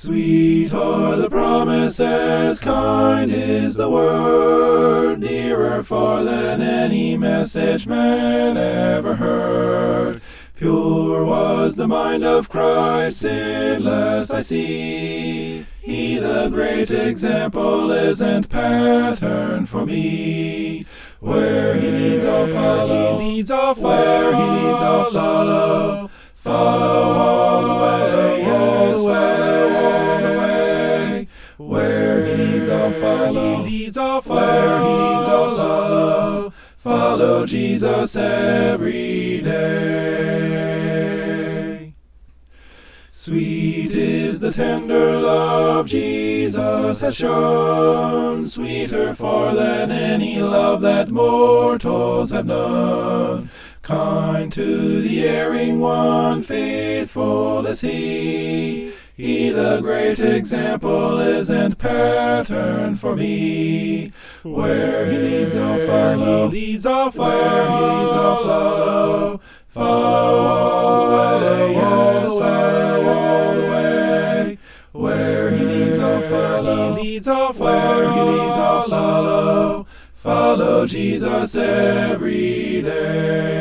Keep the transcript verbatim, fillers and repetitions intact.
Sweet are the promises, kind is the word, nearer far than any message man ever heard. Pure was the mind of Christ, sinless I see. He the great example is and pattern for me. Where he leads I'll follow, he leads I'll follow, where he leads I'll follow. Follow all the way, yes, follow all the way. Where he leads I'll follow, he leads I'll follow, where he leads I'll follow. Follow Jesus every day. Sweet is the tender love Jesus has shown, sweeter far than any love that mortals have known. Kind to the erring one, faithful is he. He the great example is and pattern for me. Where he leads I'll follow, he leads I'll follow, where he leads I'll follow. Follow all the way, yes, follow all the way. Where he leads I'll follow, he leads I'll follow, where he leads I'll follow. Follow Jesus every day.